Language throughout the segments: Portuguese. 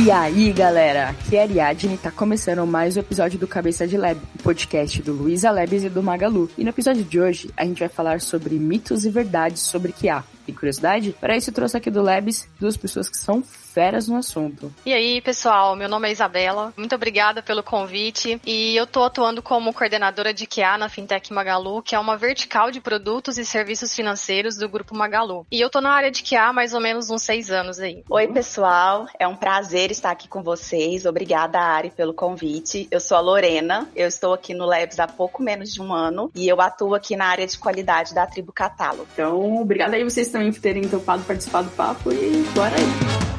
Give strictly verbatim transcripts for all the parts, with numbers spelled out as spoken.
E aí, galera, aqui é a Ariadne e tá começando mais um episódio do Cabeça de Lab, o podcast do Luiza Labs e do Magalu. E no episódio de hoje, a gente vai falar sobre mitos e verdades sobre Q A. Tem curiosidade? Para isso, eu trouxe aqui do Labs duas pessoas que são feras no assunto. E aí, pessoal, meu nome é Isabela, muito obrigada pelo convite e eu tô atuando como coordenadora de Q A na Fintech Magalu, que é uma vertical de produtos e serviços financeiros do Grupo Magalu. E eu tô na área de Q A há mais ou menos uns seis anos aí. Oi, pessoal, é um prazer estar aqui com vocês, obrigada, Ari, pelo convite. Eu sou a Lorena, eu estou aqui no Labs há pouco menos de um ano e eu atuo aqui na área de qualidade da Tribo Catálogo. Então, obrigada aí vocês também por terem topado participar do papo e bora aí!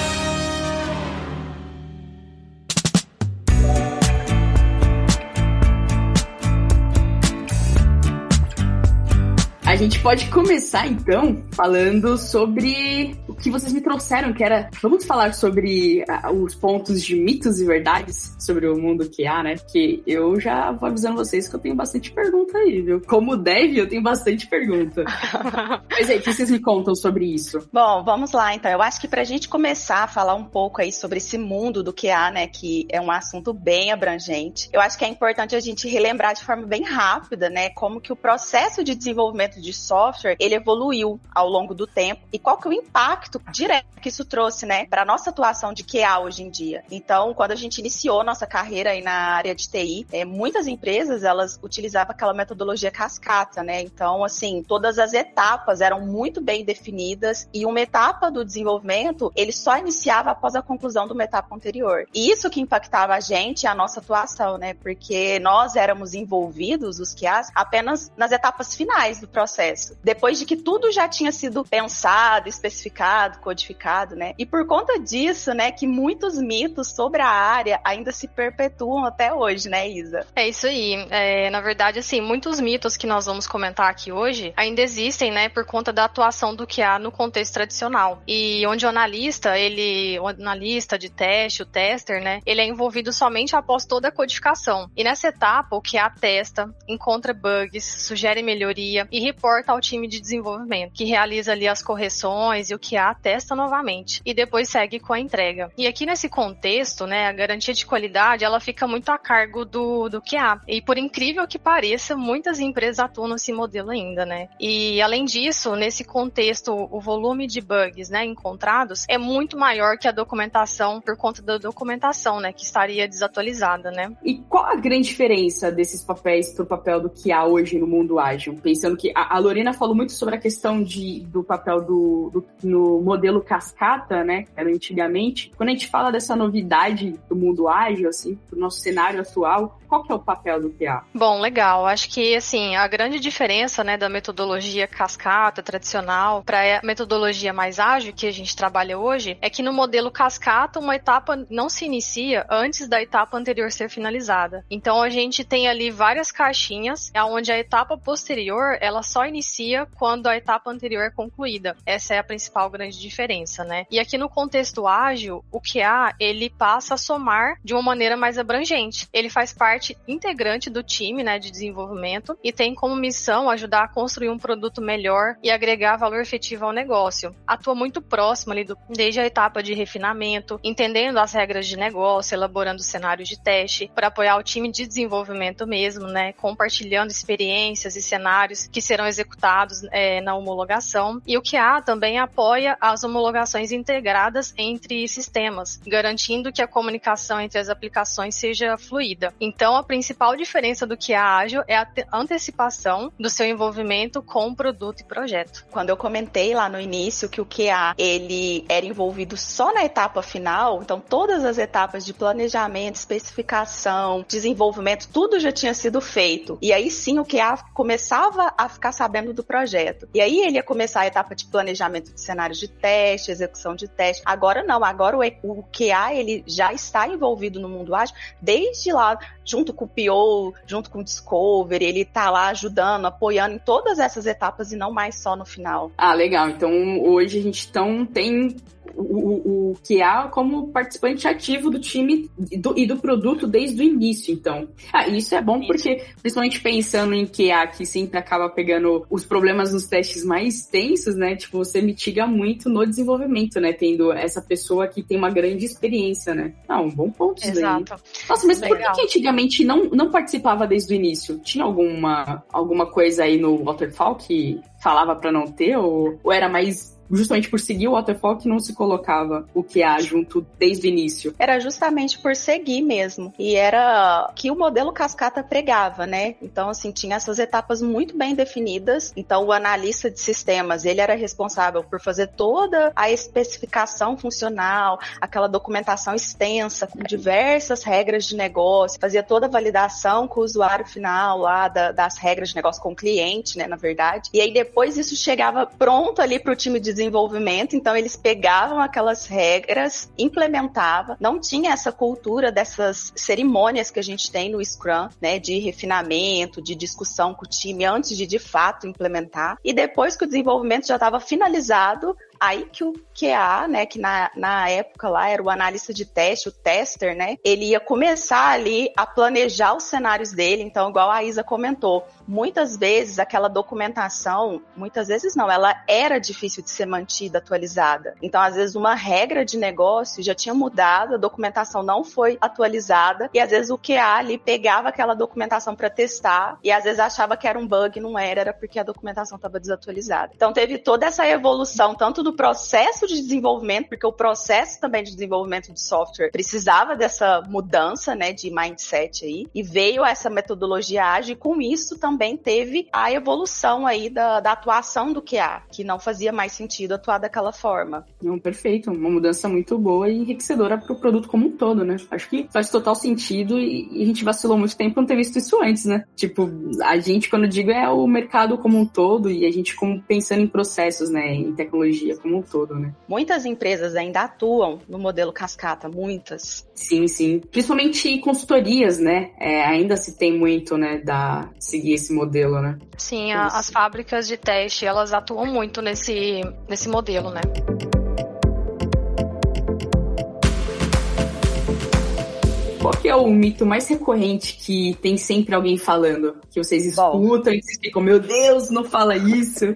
A gente pode começar, então, falando sobre o que vocês me trouxeram, que era... Vamos falar sobre uh, os pontos de mitos e verdades sobre o mundo Q A, né? Porque eu já vou avisando vocês que eu tenho bastante pergunta aí, viu? Como dev, eu tenho bastante pergunta. Mas aí, o que vocês me contam sobre isso? Bom, vamos lá, então. Eu acho que pra gente começar a falar um pouco aí sobre esse mundo do Q A, né? Que é um assunto bem abrangente. Eu acho que é importante a gente relembrar de forma bem rápida, né? Como que o processo de desenvolvimento de software, ele evoluiu ao longo do tempo e qual que é o impacto direto que isso trouxe, né, para nossa atuação de Q A hoje em dia. Então, quando a gente iniciou nossa carreira aí na área de T I, é, muitas empresas, elas utilizavam aquela metodologia cascata, né, então, assim, todas as etapas eram muito bem definidas e uma etapa do desenvolvimento, ele só iniciava após a conclusão de uma etapa anterior. E isso que impactava a gente e a nossa atuação, né, porque nós éramos envolvidos, os Q As, apenas nas etapas finais do processo. Depois de que tudo já tinha sido pensado, especificado, codificado, né? E por conta disso, né, que muitos mitos sobre a área ainda se perpetuam até hoje, né, Isa? É isso aí. É, na verdade, assim, muitos mitos que nós vamos comentar aqui hoje ainda existem, né, por conta da atuação do Q A no contexto tradicional. E onde o analista, ele, o analista de teste, o tester, né, ele é envolvido somente após toda a codificação. E nessa etapa, o Q A testa, encontra bugs, sugere melhoria e reporta ao time de desenvolvimento, que realiza ali as correções e o Q A testa novamente e depois segue com a entrega. E aqui nesse contexto, né, a garantia de qualidade, ela fica muito a cargo do, do Q A. E por incrível que pareça, muitas empresas atuam nesse modelo ainda, né? E além disso, nesse contexto, o volume de bugs, né, encontrados é muito maior que a documentação por conta da documentação, né, que estaria desatualizada, né? E qual a grande diferença desses papéis pro papel do Q A hoje no mundo ágil? Pensando que a A Lorena falou muito sobre a questão de, do papel do, do, no modelo cascata, né, era antigamente. Quando a gente fala dessa novidade do mundo ágil, assim, do nosso cenário atual, qual que é o papel do Q A? Bom, legal. Acho que, assim, a grande diferença, né, da metodologia cascata tradicional para a metodologia mais ágil que a gente trabalha hoje é que no modelo cascata uma etapa não se inicia antes da etapa anterior ser finalizada. Então, a gente tem ali várias caixinhas onde a etapa posterior, ela só inicia quando a etapa anterior é concluída. Essa é a principal grande diferença, né? E aqui no contexto ágil, o Q A, ele passa a somar de uma maneira mais abrangente. Ele faz parte integrante do time, né, de desenvolvimento e tem como missão ajudar a construir um produto melhor e agregar valor efetivo ao negócio. Atua muito próximo ali do, desde a etapa de refinamento, entendendo as regras de negócio, elaborando cenários de teste, para apoiar o time de desenvolvimento mesmo, né, compartilhando experiências e cenários que serão executados é, na homologação. E o Q A também apoia as homologações integradas entre sistemas, garantindo que a comunicação entre as aplicações seja fluida. Então, a principal diferença do Q A ágil é a antecipação do seu envolvimento com o produto e projeto. Quando eu comentei lá no início que o Q A, ele era envolvido só na etapa final, então todas as etapas de planejamento, especificação, desenvolvimento, tudo já tinha sido feito. E aí sim o Q A começava a ficar sabendo do projeto. E aí ele ia começar a etapa de planejamento de cenários de teste, execução de teste. Agora não, agora o, o Q A, ele já está envolvido no mundo ágil desde lá, junto com o P O, junto com o Discovery, ele tá lá ajudando, apoiando em todas essas etapas e não mais só no final. Ah, legal. Então hoje a gente então tem o, o, o Q A como participante ativo do time e do, e do produto desde o início, então. Ah, isso é bom isso. Porque, principalmente pensando em Q A, que sempre acaba pegando os problemas nos testes mais tensos, né? Tipo, você mitiga muito no desenvolvimento, né? Tendo essa pessoa que tem uma grande experiência, né? Ah, um bom ponto isso Exato. Daí. Nossa, mas Legal. por que, que antigamente não, não participava desde o início? Tinha alguma, alguma coisa aí no Waterfall que falava pra não ter? Ou, ou era mais justamente por seguir o Waterfall que não se colocava o Q A junto desde o início? Era justamente por seguir mesmo. E era que o modelo cascata pregava, né? Então, assim, tinha essas etapas muito bem definidas. Então, o analista de sistemas, ele era responsável por fazer toda a especificação funcional, aquela documentação extensa, com diversas regras de negócio, fazia toda a validação com o usuário final lá da, das regras de negócio com o cliente, né, na verdade. E aí, depois, isso chegava pronto ali para o time de desenvolvimento, então eles pegavam aquelas regras, implementavam, não tinha essa cultura dessas cerimônias que a gente tem no Scrum, né, de refinamento, de discussão com o time antes de de fato implementar, e depois que o desenvolvimento já estava finalizado, aí que o Q A, né, que na, na época lá era o analista de teste, o tester, né, ele ia começar ali a planejar os cenários dele. Então, igual a Isa comentou, muitas vezes aquela documentação, muitas vezes não, ela era difícil de ser mantida, atualizada. Então, às vezes uma regra de negócio já tinha mudado, a documentação não foi atualizada, e às vezes o Q A ali pegava aquela documentação para testar, e às vezes achava que era um bug, não era, era porque a documentação estava desatualizada. Então, teve toda essa evolução, tanto do processo de desenvolvimento, porque o processo também de desenvolvimento de software precisava dessa mudança, né, de mindset aí, e veio essa metodologia ágil, e com isso também teve a evolução aí da, da atuação do Q A, que não fazia mais sentido atuar daquela forma. Não, perfeito, uma mudança muito boa e enriquecedora para o produto como um todo, né? Acho que faz total sentido e, e a gente vacilou muito tempo não ter visto isso antes, né? Tipo, a gente, quando eu digo, é o mercado como um todo e a gente como pensando em processos, né, em tecnologia como um todo, né? Muitas empresas ainda atuam no modelo cascata, muitas. Sim, sim. Principalmente consultorias, né? É, ainda se tem muito, né, da seguir esse modelo, né? Sim, a, as fábricas de teste, elas atuam muito nesse, nesse modelo, né? Qual que é o mito mais recorrente que tem sempre alguém falando? Que vocês escutam Bom. E vocês ficam, meu Deus, não fala isso.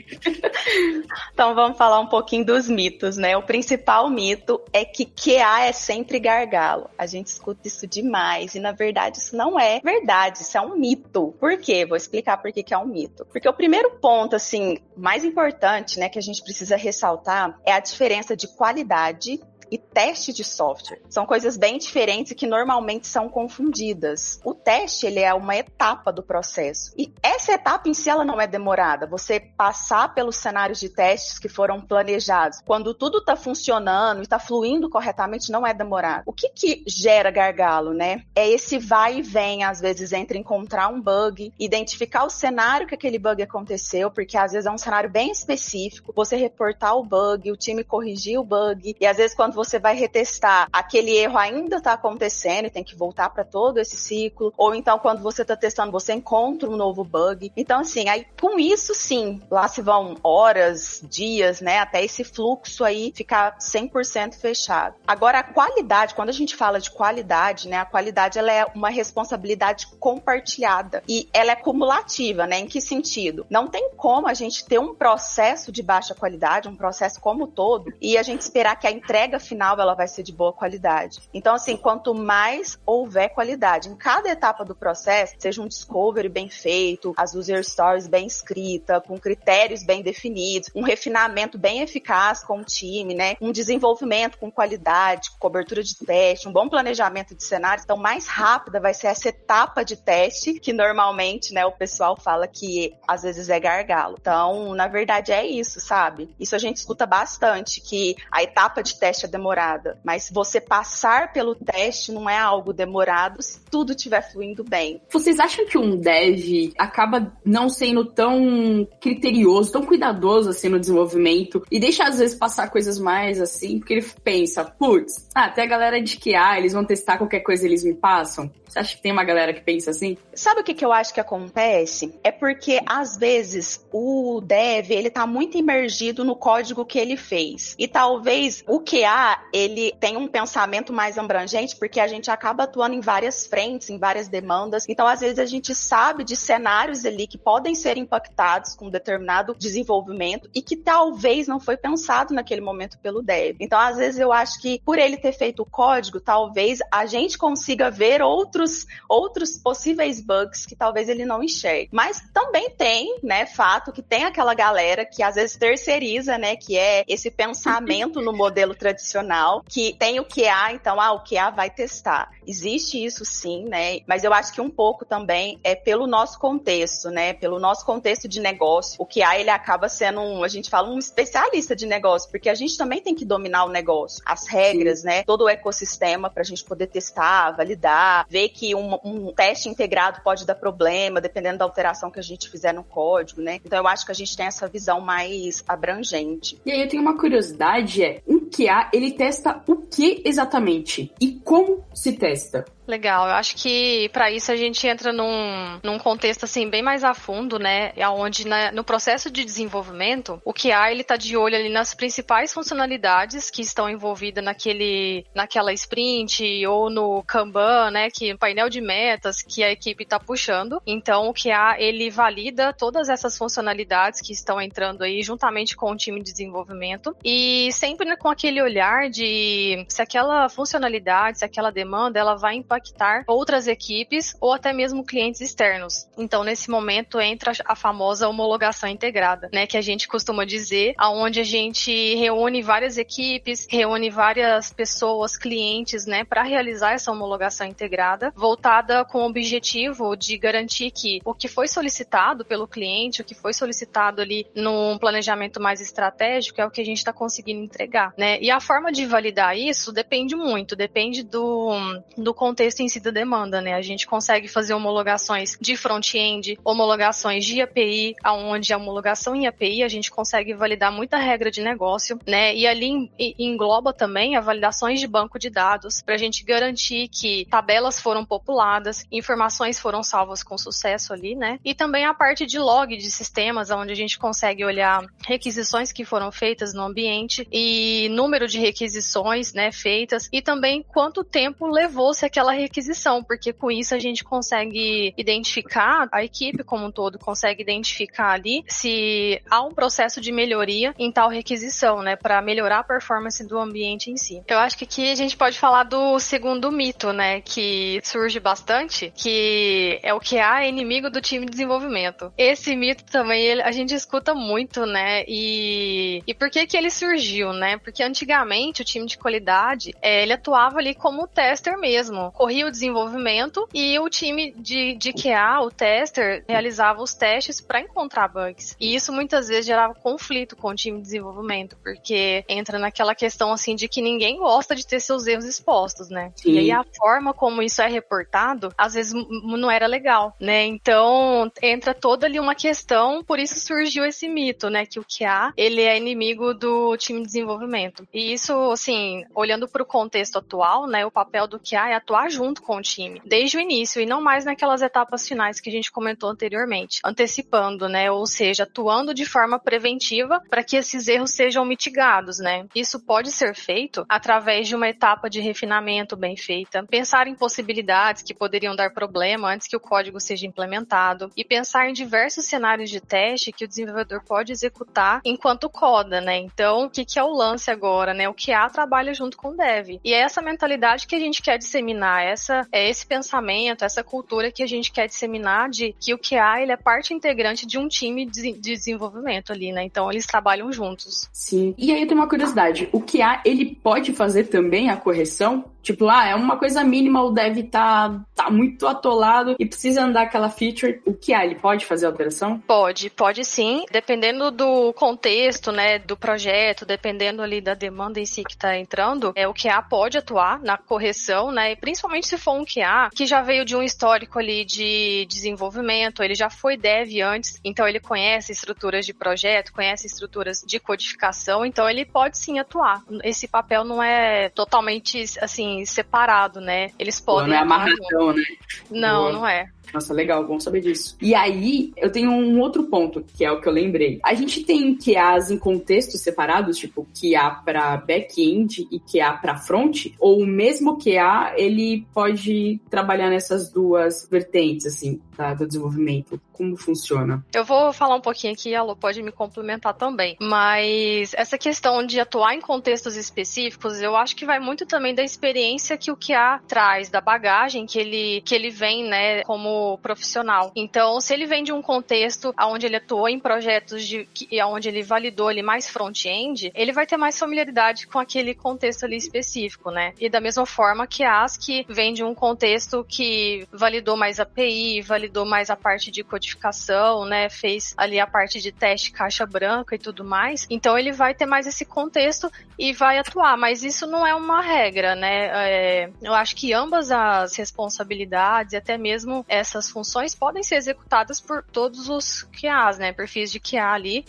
Então vamos falar um pouquinho dos mitos, né? O principal mito é que Q A é sempre gargalo. A gente escuta isso demais e na verdade isso não é verdade, isso é um mito. Por quê? Vou explicar por que que é um mito. Porque o primeiro ponto, assim, mais importante, né, que a gente precisa ressaltar é a diferença de qualidade e teste de software. São coisas bem diferentes e que normalmente são confundidas. O teste, ele é uma etapa do processo. E essa etapa em si, ela não é demorada. Você passar pelos cenários de testes que foram planejados, quando tudo está funcionando e está fluindo corretamente, não é demorado. O que que gera gargalo, né? É esse vai e vem, às vezes, entre encontrar um bug, identificar o cenário que aquele bug aconteceu, porque às vezes é um cenário bem específico, você reportar o bug, o time corrigir o bug, e às vezes quando você vai retestar, aquele erro ainda está acontecendo e tem que voltar para todo esse ciclo, ou então quando você está testando, você encontra um novo bug. Então, assim, aí com isso, sim, lá se vão horas, dias, né, até esse fluxo aí ficar cem por cento fechado. Agora, a qualidade, quando a gente fala de qualidade, né, a qualidade, ela é uma responsabilidade compartilhada e ela é cumulativa, né, em que sentido? Não tem como a gente ter um processo de baixa qualidade, um processo como todo, e a gente esperar que a entrega final ela vai ser de boa qualidade. Então, assim, quanto mais houver qualidade em cada etapa do processo, seja um discovery bem feito, as user stories bem escritas, com critérios bem definidos, um refinamento bem eficaz com o time, né? Um desenvolvimento com qualidade, cobertura de teste, um bom planejamento de cenários, então mais rápida vai ser essa etapa de teste, que normalmente, né, o pessoal fala que às vezes é gargalo. Então, na verdade é isso, sabe? Isso a gente escuta bastante, que a etapa de teste é demorada, mas você passar pelo teste não é algo demorado se tudo estiver fluindo bem. Vocês acham que um dev acaba não sendo tão criterioso, tão cuidadoso assim no desenvolvimento e deixa às vezes passar coisas mais assim, porque ele pensa, putz, ah, até a galera de Q A, eles vão testar qualquer coisa, eles me passam? Você acha que tem uma galera que pensa assim? Sabe o que, que eu acho que acontece? É porque, às vezes, o dev, ele tá muito imergido no código que ele fez. E talvez o Q A, ele tenha um pensamento mais abrangente, porque a gente acaba atuando em várias frentes, em várias demandas. Então, às vezes, a gente sabe de cenários ali que podem ser impactados com determinado desenvolvimento e que talvez não foi pensado naquele momento pelo dev. Então, às vezes, eu acho que por ele ter feito o código, talvez a gente consiga ver outros Outros, outros possíveis bugs que talvez ele não enxergue. Mas também tem, né, fato que tem aquela galera que às vezes terceiriza, né, que é esse pensamento no modelo tradicional, que tem o Q A, então, ah, o Q A vai testar. Existe isso sim, né, mas eu acho que um pouco também é pelo nosso contexto, né, pelo nosso contexto de negócio. O Q A, ele acaba sendo, um, a gente fala, um especialista de negócio, porque a gente também tem que dominar o negócio, as regras, sim, né, todo o ecossistema pra gente poder testar, validar, ver que um, um teste integrado pode dar problema, dependendo da alteração que a gente fizer no código, né? Então eu acho que a gente tem essa visão mais abrangente. E aí eu tenho uma curiosidade, é, um Q A, ele testa o que exatamente? E como se testa? Legal, eu acho que para isso a gente entra num, num contexto assim bem mais a fundo, né, onde na, no processo de desenvolvimento, o Q A ele tá de olho ali nas principais funcionalidades que estão envolvidas naquele, naquela sprint ou no Kanban, né, que painel de metas que a equipe tá puxando. Então o Q A ele valida todas essas funcionalidades que estão entrando aí juntamente com o time de desenvolvimento e sempre com aquele olhar de se aquela funcionalidade, se aquela demanda, ela vai impactar outras equipes ou até mesmo clientes externos. Então, nesse momento, entra a famosa homologação integrada, né, que a gente costuma dizer, aonde a gente reúne várias equipes, reúne várias pessoas, clientes, né, para realizar essa homologação integrada, voltada com o objetivo de garantir que o que foi solicitado pelo cliente, o que foi solicitado ali num planejamento mais estratégico é o que a gente está conseguindo entregar, né? E a forma de validar isso depende muito, depende do, do contexto em si da demanda, né? A gente consegue fazer homologações de front-end, homologações de A P I, onde a homologação em A P I a gente consegue validar muita regra de negócio, né? E ali engloba também as validações de banco de dados, para a gente garantir que tabelas foram populadas, informações foram salvas com sucesso ali, né? E também a parte de log de sistemas, onde a gente consegue olhar requisições que foram feitas no ambiente e número de requisições, né, feitas, e também quanto tempo levou-se aquela requisição, porque com isso a gente consegue identificar, a equipe como um todo consegue identificar ali se há um processo de melhoria em tal requisição, né, para melhorar a performance do ambiente em si. Eu acho que aqui a gente pode falar do segundo mito, né, que surge bastante, que é o Q A é inimigo do time de desenvolvimento. Esse mito também ele, a gente escuta muito, né, e, e por que que ele surgiu, né, porque antigamente o time de qualidade, é, ele atuava ali como tester mesmo, corria o desenvolvimento e o time de, de Q A, o tester, realizava os testes para encontrar bugs. E isso muitas vezes gerava conflito com o time de desenvolvimento, porque entra naquela questão assim de que ninguém gosta de ter seus erros expostos, né? Sim. E aí a forma como isso é reportado, às vezes não era legal, né? Então entra toda ali uma questão, por isso surgiu esse mito, né? Que o Q A, ele é inimigo do time de desenvolvimento. E isso, assim, olhando para o contexto atual, né? O papel do Q A é atuar junto com o time, desde o início, e não mais naquelas etapas finais que a gente comentou anteriormente, antecipando, né, ou seja, atuando de forma preventiva para que esses erros sejam mitigados, né. Isso pode ser feito através de uma etapa de refinamento bem feita, pensar em possibilidades que poderiam dar problema antes que o código seja implementado, e pensar em diversos cenários de teste que o desenvolvedor pode executar enquanto coda, né. Então, o que, que é o lance agora, né, o Q A trabalha junto com o dev, e é essa mentalidade que a gente quer disseminar disseminar. Essa, é esse pensamento, essa cultura que a gente quer disseminar de que o Q A ele é parte integrante de um time de, de desenvolvimento ali, né? Então eles trabalham juntos. Sim. E aí eu tenho uma curiosidade. O Q A, ele pode fazer também a correção? Tipo, ah, é uma coisa mínima, o dev tá, tá muito atolado e precisa andar aquela feature. O Q A, ele pode fazer a alteração? Pode, pode sim. Dependendo do contexto, né, do projeto, dependendo ali da demanda em si que tá entrando, é, o Q A pode atuar na correção, né, e principalmente se for um Q A que já veio de um histórico ali de desenvolvimento, ele já foi dev antes, então ele conhece estruturas de projeto, conhece estruturas de codificação, então ele pode sim atuar. Esse papel não é totalmente, assim, separado, né? Eles podem... Não é amarradão, né? Não, Boa. não é. Nossa, legal, bom saber disso. E aí, eu tenho um outro ponto, que é o que eu lembrei. A gente tem Q As em contextos separados, tipo Q A para back-end e Q A para front, ou o mesmo Q A, ele pode trabalhar nessas duas vertentes, assim, tá, do desenvolvimento? Como funciona? Eu vou falar um pouquinho aqui, a Lu pode me complementar também, mas essa questão de atuar em contextos específicos, eu acho que vai muito também da experiência que o Q A traz, da bagagem que ele, que ele vem, né, como profissional. Então, se ele vem de um contexto onde ele atuou em projetos de, onde ele validou ali mais front-end, ele vai ter mais familiaridade com aquele contexto ali específico, né? E da mesma forma que as que vem de um contexto que validou mais A P I, validou mais a parte de codificação, né? Fez ali a parte de teste caixa branca e tudo mais. Então, ele vai ter mais esse contexto e vai atuar, mas isso não é uma regra, né? É, eu acho que ambas as responsabilidades, até mesmo essa essas funções podem ser executadas por todos os Q As, né, perfis de Q A ali,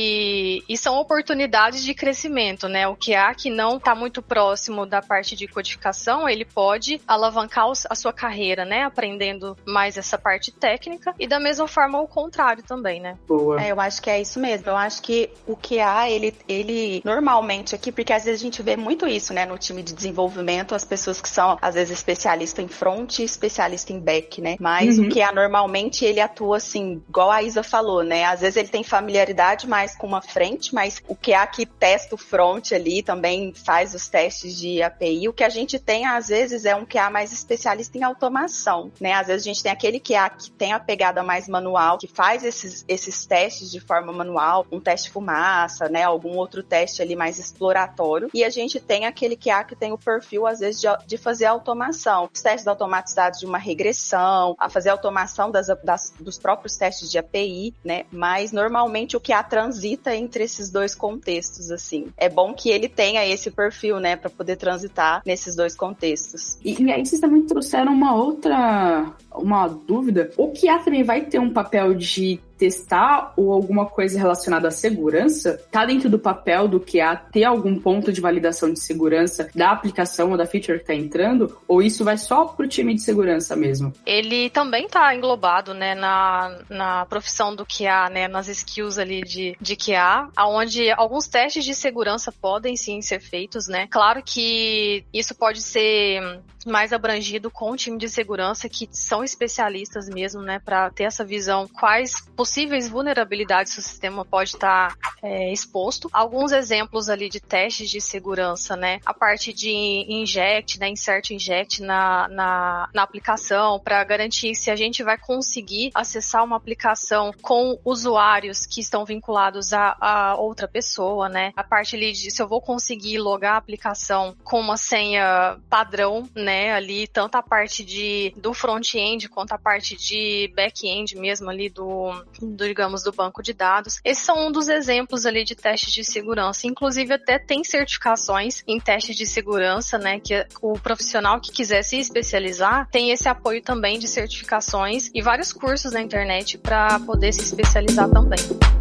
e, e são oportunidades de crescimento, né, o Q A que não está muito próximo da parte de codificação, ele pode alavancar os, a sua carreira, né, aprendendo mais essa parte técnica, e da mesma forma o contrário também, né. Boa. É, eu acho que é isso mesmo, eu acho que o Q A, ele, ele normalmente aqui, porque às vezes a gente vê muito isso, né, no time de desenvolvimento, as pessoas que são, às vezes, especialistas em front e especialistas em back, né, mas Uhum. o Q A normalmente ele atua assim, igual a Isa falou, né? Às vezes ele tem familiaridade mais com uma frente, mas o Q A que testa o front ali também faz os testes de A P I. O que a gente tem às vezes é um Q A mais especialista em automação, né? Às vezes a gente tem aquele Q A que tem a pegada mais manual, que faz esses, esses testes de forma manual, um teste fumaça, né? Algum outro teste ali mais exploratório. E a gente tem aquele Q A que tem o perfil às vezes de, de fazer automação, os testes automatizados de uma regressão, a fazer a automação das, das, dos próprios testes de A P I, né? Mas normalmente o Q A transita entre esses dois contextos, assim. É bom que ele tenha esse perfil, né? Para poder transitar nesses dois contextos. E, e aí vocês também trouxeram uma outra, uma dúvida. O Q A também vai ter um papel de testar ou alguma coisa relacionada à segurança? Tá dentro do papel do Q A ter algum ponto de validação de segurança da aplicação ou da feature que tá entrando? Ou isso vai só pro time de segurança mesmo? Ele também tá englobado, né, na, na profissão do Q A, né, nas skills ali de, de Q A, onde alguns testes de segurança podem sim ser feitos, né? Claro que isso pode ser mais abrangido com o time de segurança, que são especialistas mesmo, né, para ter essa visão quais possíveis vulnerabilidades o sistema pode estar é, exposto. Alguns exemplos ali de testes de segurança, né, a parte de inject, né, insert inject na, na, na aplicação, para garantir se a gente vai conseguir acessar uma aplicação com usuários que estão vinculados a, a outra pessoa, né, a parte ali de se eu vou conseguir logar a aplicação com uma senha padrão, né, ali, tanto a parte de, do front-end quanto a parte de back-end mesmo ali do, do, digamos, do banco de dados. Esses são um dos exemplos ali de testes de segurança. Inclusive, até tem certificações em testes de segurança, né, que o profissional que quiser se especializar tem esse apoio também de certificações e vários cursos na internet para poder se especializar também.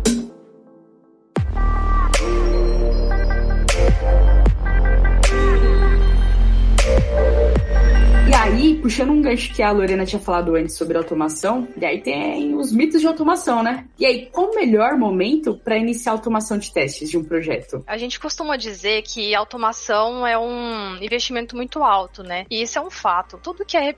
E aí, puxando um gancho que a Lorena tinha falado antes sobre automação, e aí tem os mitos de automação, né? E aí, qual o melhor momento para iniciar a automação de testes de um projeto? A gente costuma dizer que automação é um investimento muito alto, né? E isso é um fato. Tudo que é repetitivo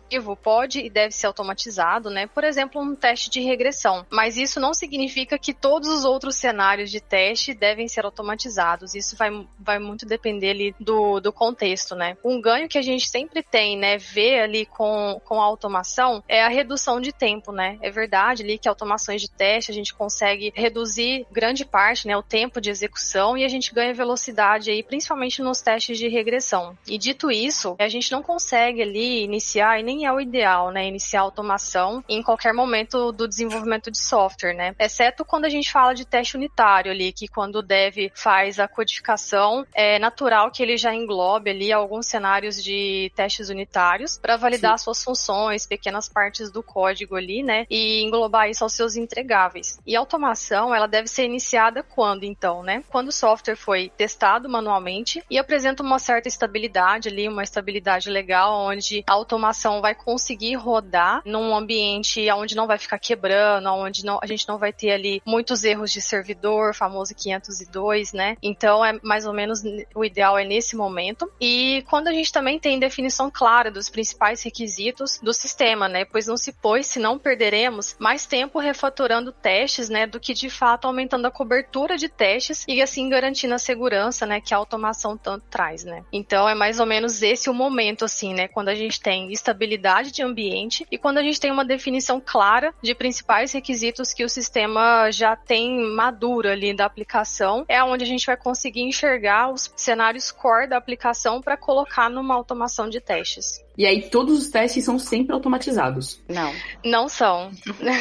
pode e deve ser automatizado, né? Por exemplo, um teste de regressão. Mas isso não significa que todos os outros cenários de teste devem ser automatizados. Isso vai, vai muito depender ali do, do contexto, né? Um ganho que a gente sempre tem, né, ver ali com, com a automação é a redução de tempo, né? É verdade ali que automações de teste a gente consegue reduzir grande parte, né, o tempo de execução e a gente ganha velocidade aí, principalmente nos testes de regressão. E dito isso, a gente não consegue ali iniciar, e nem é o ideal, né, iniciar automação em qualquer momento do desenvolvimento de software, né? Exceto quando a gente fala de teste unitário ali, que quando o dev faz a codificação, é natural que ele já englobe ali alguns cenários de testes unitários para validar Sim. suas funções, pequenas partes do código ali, né? E englobar isso aos seus entregáveis. E a automação, ela deve ser iniciada quando, então, né? Quando o software foi testado manualmente e apresenta uma certa estabilidade ali, uma estabilidade legal, onde a automação vai conseguir rodar num ambiente onde não vai ficar quebrando, onde não, a gente não vai ter ali muitos erros de servidor, famoso quinhentos e dois, né? Então, é mais ou menos o ideal é nesse momento. E quando a gente também tem definição clara dos principais requisitos do sistema, né? Pois não se pois, se não perderemos mais tempo refatorando testes, né? Do que de fato aumentando a cobertura de testes e assim garantindo a segurança, né? Que a automação tanto traz, né? Então, é mais ou menos esse o momento, assim, né? Quando a gente tem estabilidade de ambiente e quando a gente tem uma definição clara de principais requisitos que o sistema já tem maduro ali da aplicação, é onde a gente vai conseguir enxergar os cenários core da aplicação para colocar numa automação de testes. E aí todos os testes são sempre automatizados? Não. Não são.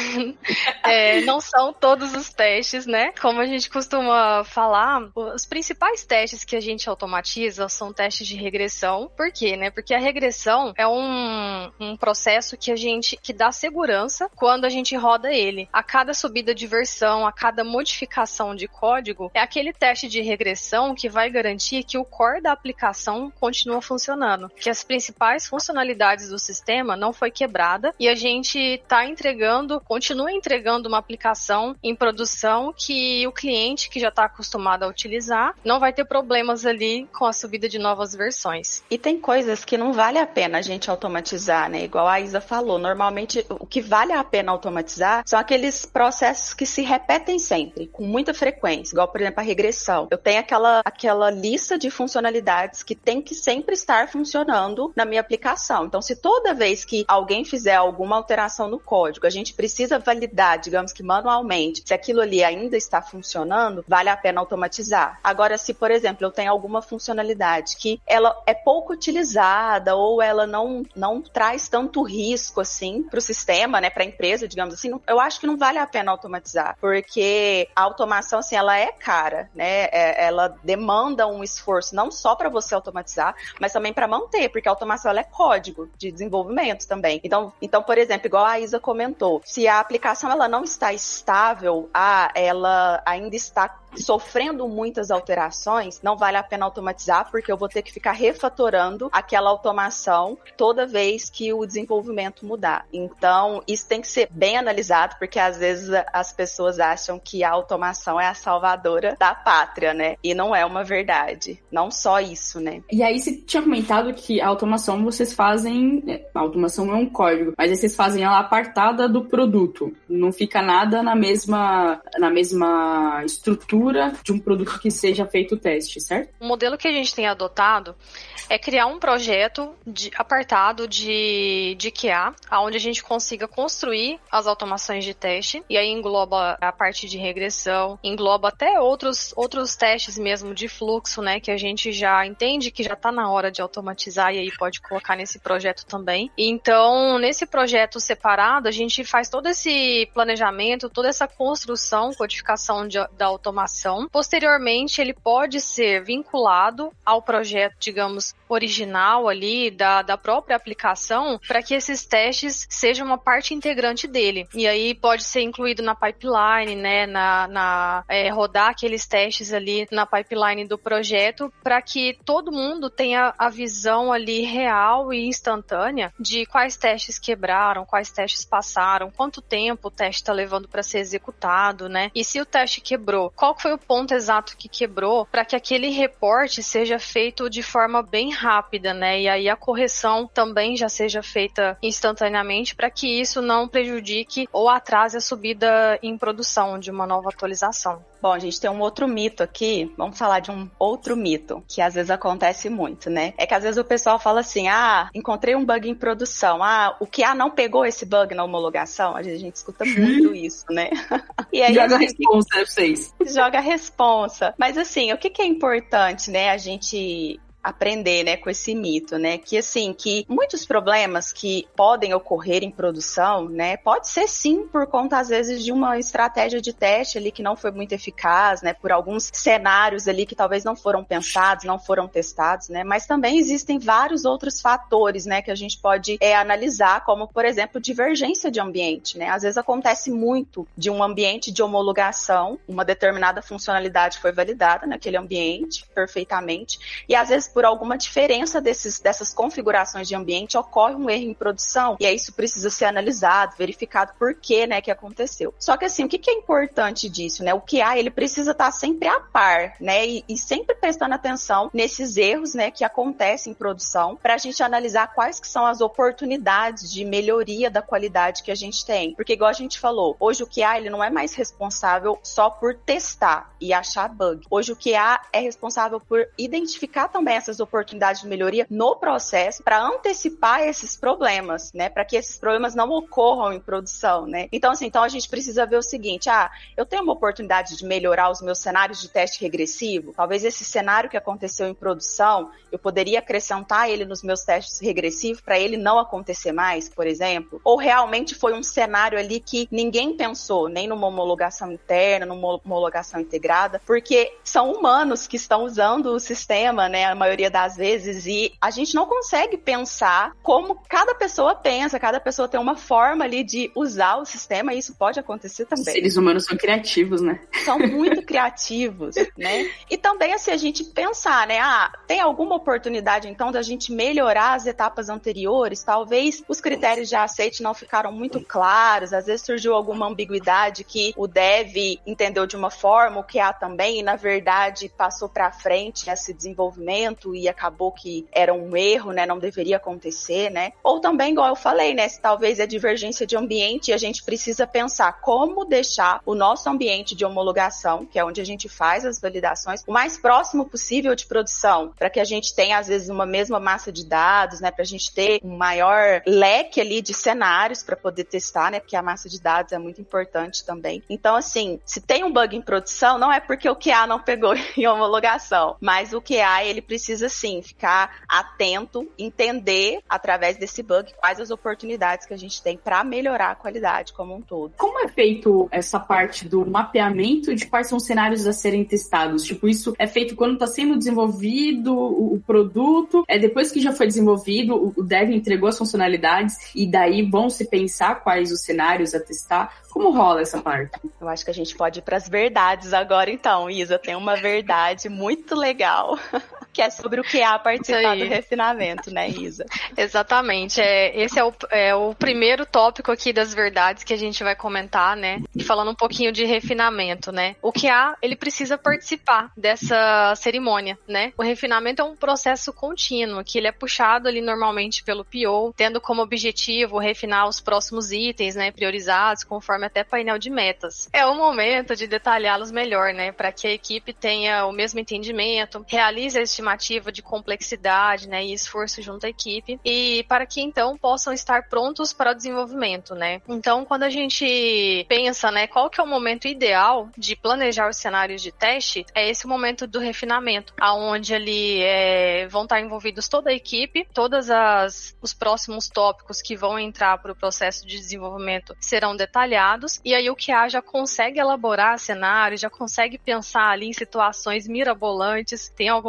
é, não são todos os testes, né? Como a gente costuma falar, os principais testes que a gente automatiza são testes de regressão. Por quê, né? Porque a regressão é um, um processo que a gente, que dá segurança quando a gente roda ele. A cada subida de versão, a cada modificação de código, é aquele teste de regressão que vai garantir que o core da aplicação continua funcionando. Que as principais funções funcionalidades do sistema não foi quebrada e a gente está entregando, continua entregando uma aplicação em produção que o cliente que já está acostumado a utilizar não vai ter problemas ali com a subida de novas versões. E tem coisas que não vale a pena a gente automatizar, né? Igual a Isa falou, normalmente o que vale a pena automatizar são aqueles processos que se repetem sempre, com muita frequência, igual, por exemplo, a regressão. Eu tenho aquela, aquela lista de funcionalidades que tem que sempre estar funcionando na minha aplicação. Então, se toda vez que alguém fizer alguma alteração no código, a gente precisa validar, digamos que manualmente, se aquilo ali ainda está funcionando, vale a pena automatizar. Agora, se, por exemplo, eu tenho alguma funcionalidade que ela é pouco utilizada ou ela não, não traz tanto risco, assim, para o sistema, né, para a empresa, digamos assim, não, eu acho que não vale a pena automatizar, porque a automação, assim, ela é cara, né, é, ela demanda um esforço não só para você automatizar, mas também para manter, porque a automação, ela é código de desenvolvimento também. Então, então, por exemplo, igual a Isa comentou, se a aplicação ela não está estável, ah, ela ainda está sofrendo muitas alterações, não vale a pena automatizar, porque eu vou ter que ficar refatorando aquela automação toda vez que o desenvolvimento mudar. Então, isso tem que ser bem analisado, porque às vezes as pessoas acham que a automação é a salvadora da pátria, né? E não é uma verdade. Não só isso, né? E aí você tinha comentado que a automação vocês fazem... A automação é um código, mas aí vocês fazem ela apartada do produto. Não fica nada na mesma, na mesma estrutura de um produto que seja feito o teste, certo? O modelo que a gente tem adotado é criar um projeto de, apartado de, de Q A, onde a gente consiga construir as automações de teste, e aí engloba a parte de regressão, engloba até outros, outros testes mesmo de fluxo, né, que a gente já entende que já está na hora de automatizar, e aí pode colocar nesse projeto também. Então, nesse projeto separado, a gente faz todo esse planejamento, toda essa construção, codificação de, da automação. Posteriormente, ele pode ser vinculado ao projeto, digamos, original ali da, da própria aplicação, para que esses testes sejam uma parte integrante dele. E aí pode ser incluído na pipeline, né, na, na é, rodar aqueles testes ali na pipeline do projeto, para que todo mundo tenha a visão ali real e instantânea de quais testes quebraram, quais testes passaram, quanto tempo o teste está levando para ser executado, né? E se o teste quebrou, qual que foi o ponto exato que quebrou para que aquele reporte seja feito de forma bem rápida, né? E aí a correção também já seja feita instantaneamente para que isso não prejudique ou atrase a subida em produção de uma nova atualização. Bom, a gente tem um outro mito aqui, vamos falar de um outro mito, que às vezes acontece muito, né? É que às vezes o pessoal fala assim, ah, encontrei um bug em produção, ah, o Q A não pegou esse bug na homologação? Às vezes a gente escuta muito isso, né? E aí, joga assim, a responsa, eu sei. Joga a responsa. Mas assim, o que que é importante, né, a gente aprender, né, com esse mito, né, que assim, que muitos problemas que podem ocorrer em produção, né, pode ser sim por conta às vezes de uma estratégia de teste ali que não foi muito eficaz, né, por alguns cenários ali que talvez não foram pensados, não foram testados, né, mas também existem vários outros fatores, né, que a gente pode é, analisar, como por exemplo, divergência de ambiente, né, às vezes acontece muito de um ambiente de homologação, uma determinada funcionalidade foi validada naquele ambiente perfeitamente, e às vezes por alguma diferença desses, dessas configurações de ambiente, ocorre um erro em produção, e aí isso precisa ser analisado, verificado por que, né, que aconteceu. Só que assim, o que, que é importante disso, né? O Q A, ele precisa estar sempre a par, né, e, e sempre prestando atenção nesses erros, né, que acontecem em produção, para a gente analisar quais que são as oportunidades de melhoria da qualidade que a gente tem. Porque igual a gente falou, hoje o Q A, ele não é mais responsável só por testar e achar bug. Hoje o Q A é responsável por identificar também essas oportunidades de melhoria no processo para antecipar esses problemas, né? Para que esses problemas não ocorram em produção, né? Então, assim, então a gente precisa ver o seguinte, ah, eu tenho uma oportunidade de melhorar os meus cenários de teste regressivo, talvez esse cenário que aconteceu em produção, eu poderia acrescentar ele nos meus testes regressivos para ele não acontecer mais, por exemplo, ou realmente foi um cenário ali que ninguém pensou, nem numa homologação interna, numa homologação integrada, porque são humanos que estão usando o sistema, né? A maioria das vezes, e a gente não consegue pensar como cada pessoa pensa, cada pessoa tem uma forma ali de usar o sistema, e isso pode acontecer também. Os seres humanos são criativos, né? São muito criativos, né? E também, assim, a gente pensar, né? Ah, tem alguma oportunidade, então, da gente melhorar as etapas anteriores? Talvez os critérios de aceite não ficaram muito claros, às vezes surgiu alguma ambiguidade que o dev entendeu de uma forma, o Q A também, e na verdade passou para frente esse desenvolvimento e acabou que era um erro, né, não deveria acontecer, né, ou também, igual eu falei, né, se talvez é divergência de ambiente e a gente precisa pensar como deixar o nosso ambiente de homologação, que é onde a gente faz as validações, o mais próximo possível de produção, para que a gente tenha, às vezes, uma mesma massa de dados, né, para a gente ter um maior leque ali de cenários para poder testar, né, porque a massa de dados é muito importante também. Então, assim, se tem um bug em produção, não é porque o Q A não pegou em homologação, mas o Q A, ele precisa precisa, sim, ficar atento, entender, através desse bug, quais as oportunidades que a gente tem para melhorar a qualidade como um todo. Como é feito essa parte do mapeamento de quais são os cenários a serem testados? Tipo, isso é feito quando está sendo desenvolvido o, o produto, é depois que já foi desenvolvido, o, o dev entregou as funcionalidades e daí vão se pensar quais os cenários a testar? Como rola essa parte? Eu acho que a gente pode ir para as verdades agora, então, Isa. Tem uma verdade muito legal, que é sobre o Q A participar do refinamento, né, Isa? Exatamente. É, esse é o, é o primeiro tópico aqui das verdades que a gente vai comentar, né? E falando um pouquinho de refinamento, né? O Q A, ele precisa participar dessa cerimônia, né? O refinamento é um processo contínuo, que ele é puxado ali normalmente pelo P O, tendo como objetivo refinar os próximos itens, né, priorizados, conforme até painel de metas. É o momento de detalhá-los melhor, né, para que a equipe tenha o mesmo entendimento, realize a estimativa de complexidade, né, e esforço junto à equipe, e para que então possam estar prontos para o desenvolvimento, né. Então, quando a gente pensa, né, qual que é o momento ideal de planejar os cenários de teste, é esse momento do refinamento, aonde ali é, vão estar envolvidos toda a equipe, todas as os próximos tópicos que vão entrar para o processo de desenvolvimento serão detalhados, e aí o Q A já consegue elaborar cenários, já consegue pensar ali em situações mirabolantes. Tem alguns Q As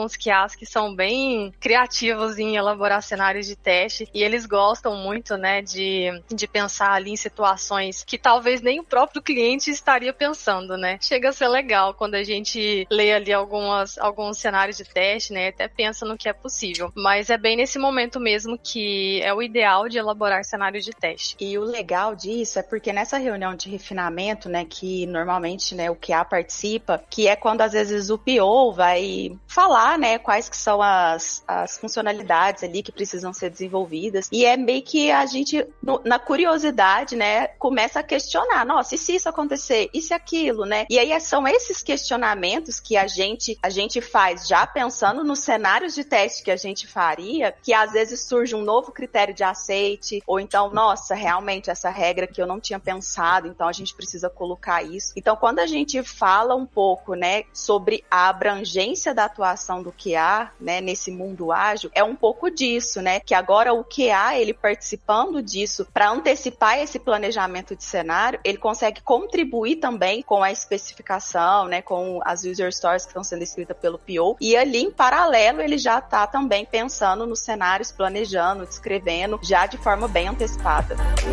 As que são bem criativos em elaborar cenários de teste e eles gostam muito, né, de, de pensar ali em situações que talvez nem o próprio cliente estaria pensando, né? Chega a ser legal quando a gente lê ali algumas, alguns cenários de teste, né, até pensa no que é possível. Mas é bem nesse momento mesmo que é o ideal de elaborar cenários de teste. E o legal disso é porque nessa reunião de refinamento, né, que normalmente, né, o Q A participa, que é quando às vezes o P O vai falar, né, quais que são as, as funcionalidades ali que precisam ser desenvolvidas, e é meio que a gente, no, na curiosidade, né, começa a questionar, nossa, e se isso acontecer? E se aquilo, né? E aí são esses questionamentos que a gente, a gente faz já pensando nos cenários de teste que a gente faria, que às vezes surge um novo critério de aceite, ou então, nossa, realmente essa regra que eu não tinha pensado, então a gente precisa colocar isso. Então, quando a gente fala um pouco, né, sobre a abrangência da atuação do Q A, né, nesse mundo ágil, é um pouco disso, né, que agora o Q A, ele participando disso, para antecipar esse planejamento de cenário, ele consegue contribuir também com a especificação, né, com as user stories que estão sendo escritas pelo P O, e ali em paralelo ele já está também pensando nos cenários, planejando, descrevendo, já de forma bem antecipada.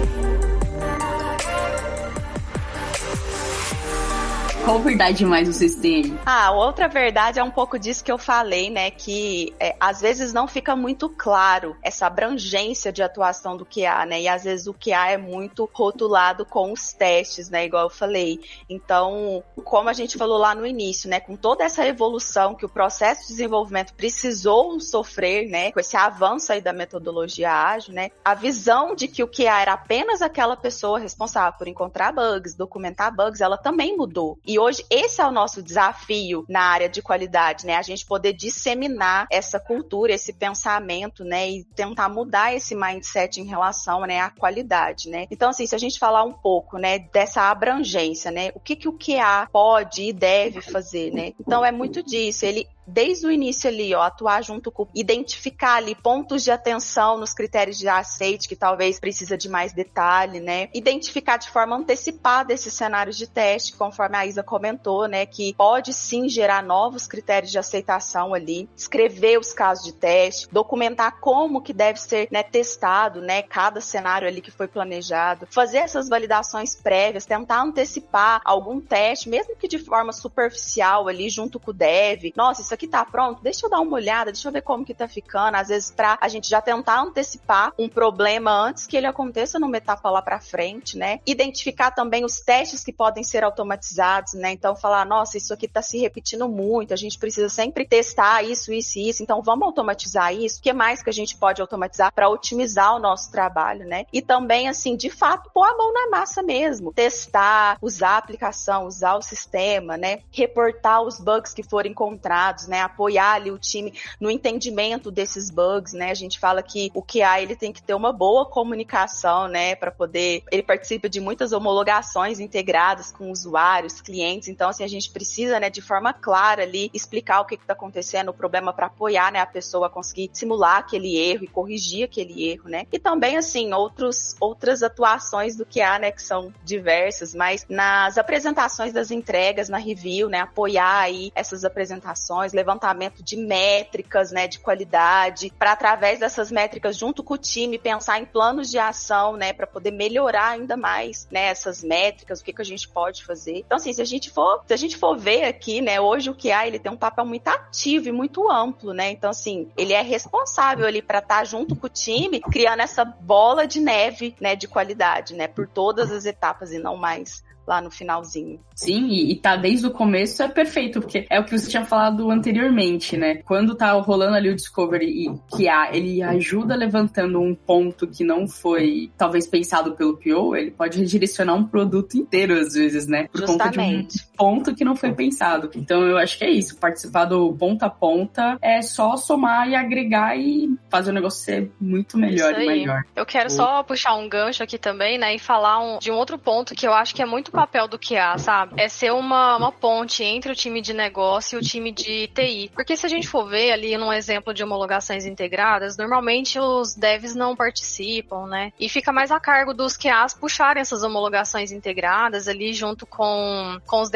Qual verdade mais vocês têm aí? Ah, outra verdade é um pouco disso que eu falei, né, que é, às vezes não fica muito claro essa abrangência de atuação do Q A, né, e às vezes o Q A é muito rotulado com os testes, né, igual eu falei. Então, como a gente falou lá no início, né, com toda essa evolução que o processo de desenvolvimento precisou sofrer, né, com esse avanço aí da metodologia ágil, né, a visão de que o Q A era apenas aquela pessoa responsável por encontrar bugs, documentar bugs, ela também mudou. E hoje esse é o nosso desafio na área de qualidade, né? A gente poder disseminar essa cultura, esse pensamento, né? E tentar mudar esse mindset em relação, né, à qualidade, né? Então, assim, se a gente falar um pouco, né, dessa abrangência, né? O que que o Q A pode e deve fazer, né? Então, é muito disso. Ele desde o início ali, ó, atuar junto com, identificar ali pontos de atenção nos critérios de aceite, que talvez precisa de mais detalhe, né? Identificar de forma antecipada esses cenários de teste, conforme a Isa comentou, né? Que pode sim gerar novos critérios de aceitação ali, escrever os casos de teste, documentar como que deve ser, né, testado, né? Cada cenário ali que foi planejado, fazer essas validações prévias, tentar antecipar algum teste, mesmo que de forma superficial ali, junto com o dev. Nossa, isso aqui tá pronto, deixa eu dar uma olhada, deixa eu ver como que tá ficando, às vezes pra a gente já tentar antecipar um problema antes que ele aconteça numa etapa lá pra frente, né? Identificar também os testes que podem ser automatizados, né? Então falar, nossa, isso aqui tá se repetindo muito, a gente precisa sempre testar isso, isso e isso, então vamos automatizar isso, o que mais que a gente pode automatizar para otimizar o nosso trabalho, né? E também, assim, de fato, pôr a mão na massa mesmo, testar, usar a aplicação, usar o sistema, né? Reportar os bugs que foram encontrados, né, apoiar ali o time no entendimento desses bugs, né, a gente fala que o Q A, ele tem que ter uma boa comunicação, né, para poder, ele participa de muitas homologações integradas com usuários, clientes, então, assim, a gente precisa, né, de forma clara ali, explicar o que que tá acontecendo, o problema para apoiar, né, a pessoa a conseguir simular aquele erro e corrigir aquele erro, né, e também, assim, outros, outras atuações do Q A, né, que são diversas, mas nas apresentações das entregas, na review, né, apoiar aí essas apresentações, levantamento de métricas, né, de qualidade, para através dessas métricas, junto com o time, pensar em planos de ação, né, para poder melhorar ainda mais, né, essas métricas, o que que a gente pode fazer. Então, assim, se a gente for, se a gente for ver aqui, né, hoje o Q A, ele tem um papel muito ativo e muito amplo, né, então, assim, ele é responsável ali para estar junto com o time, criando essa bola de neve, né, de qualidade, né, por todas as etapas e não mais lá no finalzinho. Sim, e, e tá desde o começo é perfeito, porque é o que você tinha falado anteriormente, né? Quando tá rolando ali o Discovery e que a, ele ajuda levantando um ponto que não foi, talvez, pensado pelo P O, ele pode redirecionar um produto inteiro, às vezes, né? Por Justamente. conta de um ponto que não foi pensado. Então, eu acho que é isso. Participar do ponta a ponta é só somar e agregar e fazer o negócio ser muito melhor e maior. Eu quero só puxar um gancho aqui também, né? E falar um, de um outro ponto que eu acho que é muito papel do Q A, sabe? É ser uma, uma ponte entre o time de negócio e o time de T I. Porque se a gente for ver ali num exemplo de homologações integradas, normalmente os devs não participam, né? E fica mais a cargo dos Q As puxarem essas homologações integradas ali junto com, com os demais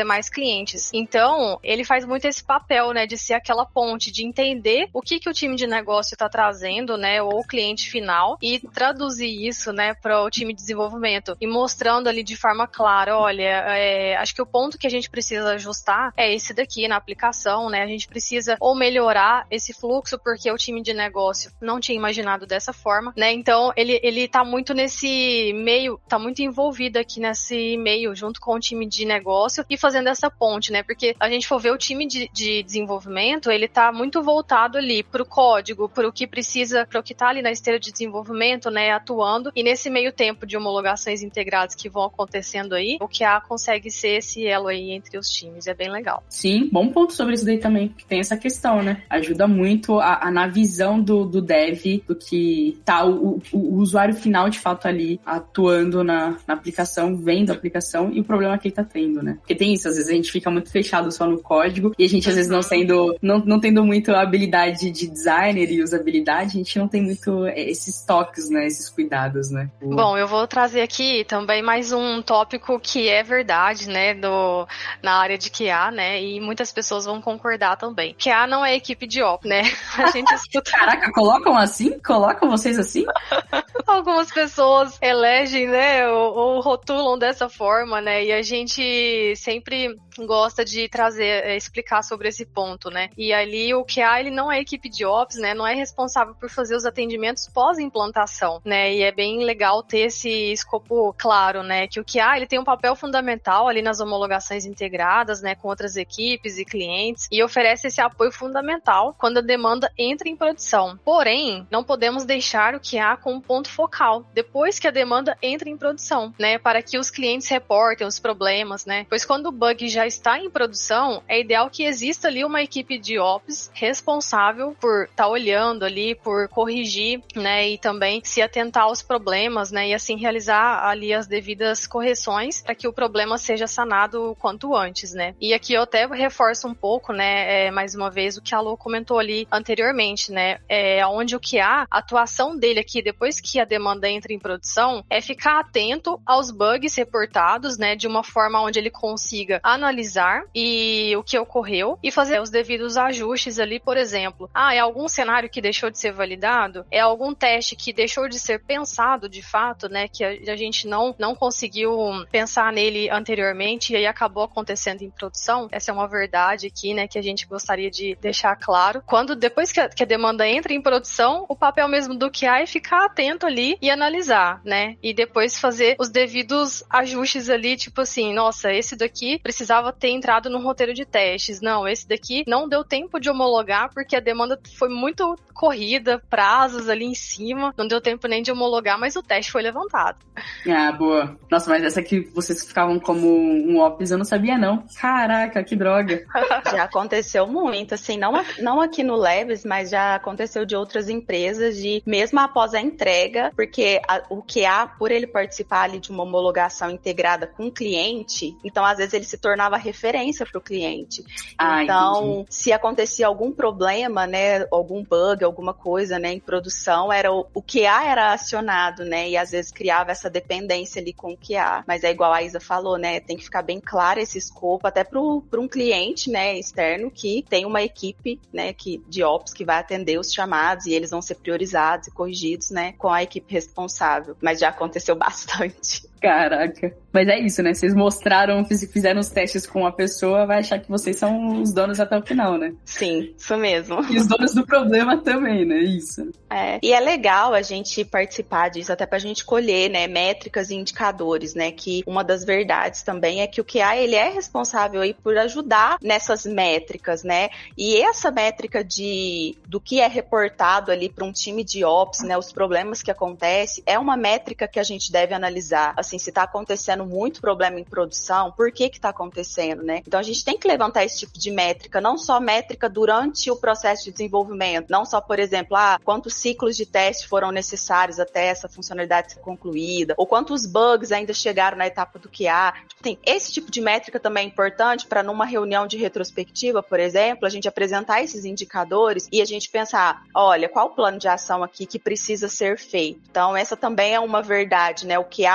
mais clientes. Então, ele faz muito esse papel, né, de ser aquela ponte, de entender o que, que o time de negócio está trazendo, né, ou o cliente final, e traduzir isso, né, para o time de desenvolvimento e mostrando ali de forma clara, olha, é, acho que o ponto que a gente precisa ajustar é esse daqui na aplicação, né, a gente precisa ou melhorar esse fluxo porque o time de negócio não tinha imaginado dessa forma, né, então ele, ele tá muito nesse meio, tá muito envolvido aqui nesse meio, junto com o time de negócio e fazendo essa ponte, né, porque a gente for ver o time de, de desenvolvimento, ele tá muito voltado ali pro código, pro que precisa, pro que tá ali na esteira de desenvolvimento, né, atuando, e nesse meio tempo de homologações integradas que vão acontecendo aí, o Q A consegue ser esse elo aí entre os times, é bem legal. Sim, bom ponto sobre isso daí também, que tem essa questão, né, ajuda muito a, a na visão do, do dev, do que tá o, o, o usuário final de fato ali, atuando na, na aplicação, vendo a aplicação e o problema que ele tá tendo, né, porque tem isso, às vezes a gente fica muito fechado só no código e a gente às vezes não sendo, não, não tendo muito a habilidade de designer e usabilidade, a gente não tem muito esses toques, né, esses cuidados, né. Bom, eu vou trazer aqui também mais um tópico que é verdade, né, do, na área de Q A, né, e muitas pessoas vão concordar também. Q A não é equipe de Ops, né, a gente escuta... Caraca, colocam assim? Colocam vocês assim? Algumas pessoas elegem, né, ou, ou rotulam dessa forma, né, e a gente sempre gosta de trazer, explicar sobre esse ponto, né, e ali o Q A, ele não é equipe de Ops, né, não é responsável por fazer os atendimentos pós-implantação, né, e é bem legal ter esse escopo claro, né, que o Q A, ele tem um papel fundamental ali nas homologações integradas, né, com outras equipes e clientes, e oferece esse apoio fundamental quando a demanda entra em produção. Porém, não podemos deixar o Q A como ponto focal, depois que a demanda entra em produção, né, para que os clientes reportem os problemas, né, pois quando o bug já está em produção, é ideal que exista ali uma equipe de Ops responsável por estar tá olhando ali, por corrigir, né, e também se atentar aos problemas, né, e assim realizar ali as devidas correções para que o problema seja sanado o quanto antes, né. E aqui eu até reforço um pouco, né, é, mais uma vez o que a Lu comentou ali anteriormente, né, é onde o Q A, a atuação dele aqui depois que a demanda entra em produção é ficar atento aos bugs reportados, né, de uma forma onde ele consiga analisar e o que ocorreu e fazer os devidos ajustes ali, por exemplo, ah, é algum cenário que deixou de ser validado? É algum teste que deixou de ser pensado de fato, né, que a, a gente não, não conseguiu pensar nele anteriormente e aí acabou acontecendo em produção? Essa é uma verdade aqui, né, que a gente gostaria de deixar claro. Quando, depois que a, que a demanda entra em produção, o papel mesmo do Q A é ficar atento ali e analisar, né, e depois fazer os devidos ajustes ali, tipo assim, nossa, esse daqui precisava ter entrado no roteiro de testes, não, esse daqui não deu tempo de homologar porque a demanda foi muito corrida, prazos ali em cima, não deu tempo nem de homologar, mas o teste foi levantado. Ah, boa. Nossa, mas essa que vocês ficavam como um Ops, eu não sabia não. Caraca, que droga. Já aconteceu muito, assim, não, não aqui no Labs, mas já aconteceu de outras empresas, de mesmo após a entrega, porque a, o Q A, por ele participar ali de uma homologação integrada com o cliente, então às vezes ele se tornava referência para o cliente. Ah, então, entendi. Se acontecia algum problema, né, algum bug, alguma coisa, né, em produção, era o, o Q A era acionado, né, e às vezes criava essa dependência ali com o Q A. Mas é igual a Isa falou, né, tem que ficar bem claro esse escopo, até para um cliente, né, externo que tem uma equipe, né, que, de Ops que vai atender os chamados e eles vão ser priorizados e corrigidos, né, com a equipe responsável. Mas já aconteceu bastante. Caraca. Mas é isso, né? Vocês mostraram, fizeram os testes com a pessoa, vai achar que vocês são os donos até o final, né? Sim, isso mesmo. E os donos do problema também, né? Isso. É, e é legal a gente participar disso, até pra gente colher, né, métricas e indicadores, né, que uma das verdades também é que o Q A, ele é responsável aí por ajudar nessas métricas, né, e essa métrica de, do que é reportado ali para um time de Ops, né, os problemas que acontecem, é uma métrica que a gente deve analisar, assim, se tá acontecendo muito problema em produção, por que que tá acontecendo, né, então a gente tem que levantar esse tipo de métrica, não só métrica durante o processo de desenvolvimento, não só, por exemplo, ah, quantos ciclos de teste foram necessários até essa funcionalidade ser concluída, ou quantos bugs ainda chegaram na etapa do Q A. Tipo, tem, esse tipo de métrica também é importante para numa reunião de retrospectiva, por exemplo, a gente apresentar esses indicadores e a gente pensar, olha, qual o plano de ação aqui que precisa ser feito? Então, essa também é uma verdade, né? O Q A tá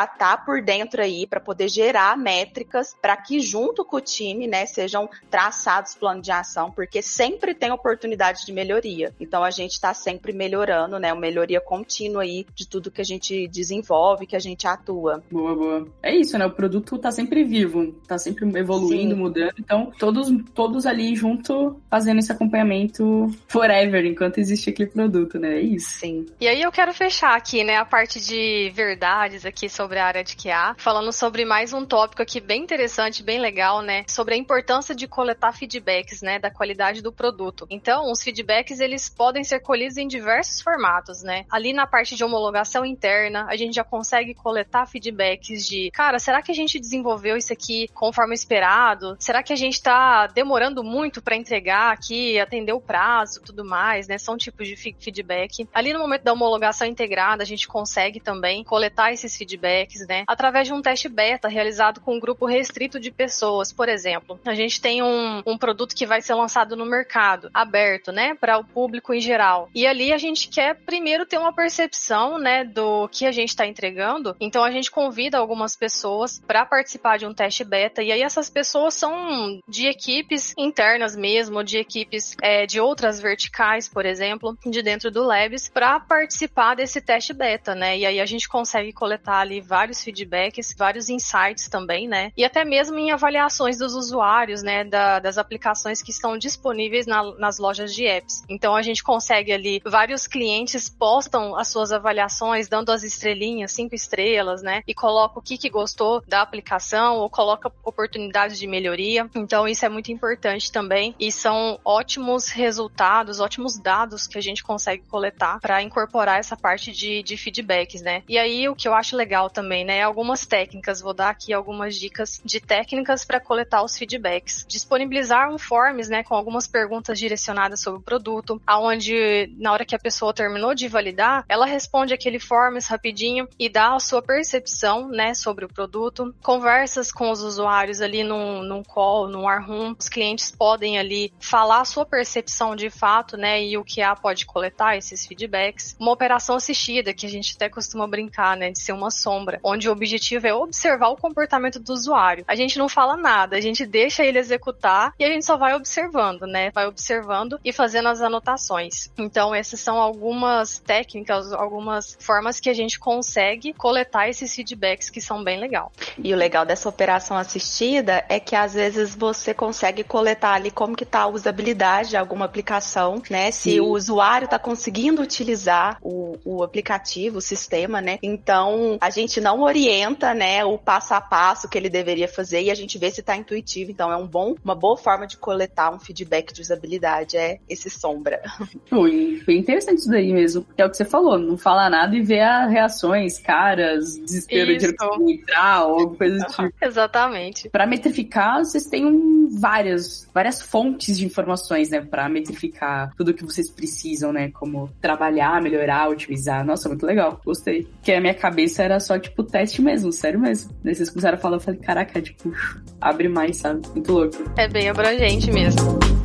por dentro aí para poder gerar métricas para que junto com o time, né, sejam traçados planos de ação, porque sempre tem oportunidade de melhoria. Então a gente está sempre melhorando, né, uma melhoria contínua aí de tudo que a gente desenvolve, que a gente atua. Boa, boa. É isso, né? O produto tá sempre vivo, tá sempre evoluindo, Sim. mudando. Então todos, todos ali junto fazendo esse acompanhamento forever, enquanto existe aquele produto, né? É isso. Sim. E aí eu quero fechar aqui, né, a parte de verdades aqui sobre a área de Q A, falando sobre mais um tópico aqui bem interessante, bem legal, né, sobre a importância de coletar feedbacks, né, da qualidade do produto. Então, os feedbacks, eles podem ser colhidos em diversos formatos, né. Ali na parte de homologação interna, a gente já consegue coletar feedbacks de, cara, será que a gente desenvolveu isso aqui conforme esperado? Será que a gente tá demorando muito para entregar aqui, atender o prazo, tudo mais, né? São tipos de feedback. Ali no momento da homologação integrada, a gente consegue também coletar esses feedbacks, né? Através de um teste beta realizado com um grupo restrito de pessoas. Por exemplo, a gente tem um, um produto que vai ser lançado no mercado, aberto, né? Para o público em geral. E ali a gente quer primeiro ter uma percepção, né? Do que a gente está entregando. Então a gente convida algumas pessoas para participar de um teste beta. E aí essas pessoas são de equipes internas mesmo, de equipes é, de outras verticais, por exemplo, de dentro do Labs, para participar desse teste beta, né? E aí a gente consegue coletar ali vários feedbacks, vários insights também, né? E até mesmo em avaliações dos usuários, né? Da, das aplicações que estão disponíveis na, nas lojas de apps. Então a gente consegue ali, vários clientes postam as suas avaliações, dando as estrelinhas, cinco estrelas, né? E coloca o que que gostou da aplicação ou coloca oportunidades de melhoria. Então isso é muito importante também e são ótimos resultados, ótimos dados que a gente consegue coletar para incorporar essa parte de, de feedbacks, né? E aí o que eu acho legal também, né? Algumas técnicas, vou dar aqui algumas dicas de técnicas para coletar os feedbacks. Disponibilizar um forms, né? Com algumas perguntas direcionadas sobre o produto, aonde na hora que a pessoa terminou de validar, ela responde aquele forms rapidinho e dá a sua percepção, né? Sobre o produto. Conversas com os usuários ali num, num call, num war room. Os clientes podem ali falar a sua percepção de fato, né? E o Q A pode coletar esses feedbacks. Uma operação assistida, que a gente até costuma brincar, né? De ser uma sombra, onde o objetivo é observar o comportamento do usuário. A gente não fala nada, a gente deixa ele executar e a gente só vai observando, né? Vai observando e fazendo as anotações. Então, essas são algumas técnicas, algumas formas que a gente consegue coletar esses feedbacks que são bem legal. E o legal dessa operação assistida é que às vezes você consegue coletar ali como que tá a usabilidade de alguma aplicação, né? Se Sim. o usuário tá conseguindo utilizar o, o aplicativo, o sistema, né? Então, a gente não orienta, né, o passo a passo que ele deveria fazer e a gente vê se tá intuitivo. Então, é um bom, uma boa forma de coletar um feedback de usabilidade, é esse sombra. Ui, bem interessante isso daí mesmo, porque é o que você falou, não fala nada e vê as reações, caras, desespero de entrar, ou alguma coisa do tipo. Exatamente. Para metrificar, vocês têm um, várias, várias fontes de informações, né, para metrificar tudo que vocês precisam, né, como trabalhar, melhorar, otimizar. Nossa, muito legal, gostei. Porque a minha cabeça era só, tipo, teste mesmo, sério mesmo. Daí vocês começaram a falar, eu falei, caraca, tipo, abre mais, sabe? Muito louco. É bem abrangente mesmo.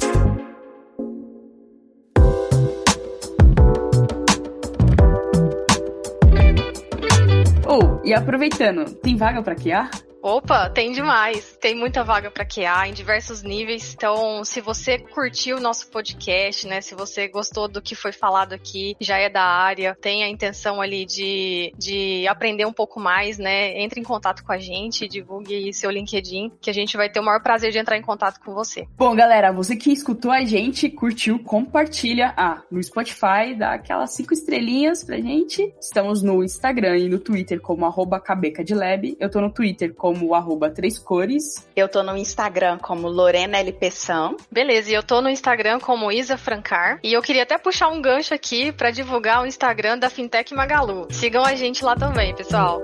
Oh, e aproveitando, tem vaga pra Q A? Opa, tem demais. Tem muita vaga para Q A em diversos níveis. Então, se você curtiu o nosso podcast, né? Se você gostou do que foi falado aqui, já é da área, tem a intenção ali de, de aprender um pouco mais, né? Entre em contato com a gente, divulgue seu LinkedIn, que a gente vai ter o maior prazer de entrar em contato com você. Bom, galera, você que escutou a gente, curtiu, compartilha. Ah, no Spotify, dá aquelas cinco estrelinhas pra gente. Estamos no Instagram e no Twitter como arroba cabecadlab. Eu tô no Twitter como como arroba três cores. Eu tô no Instagram como Lorena L P Sam. Beleza, e eu tô no Instagram como Isa Francar. E eu queria até puxar um gancho aqui pra divulgar o Instagram da Fintech Magalu. Sigam a gente lá também, pessoal.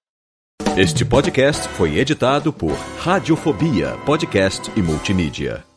Este podcast foi editado por Radiofobia, podcast e multimídia.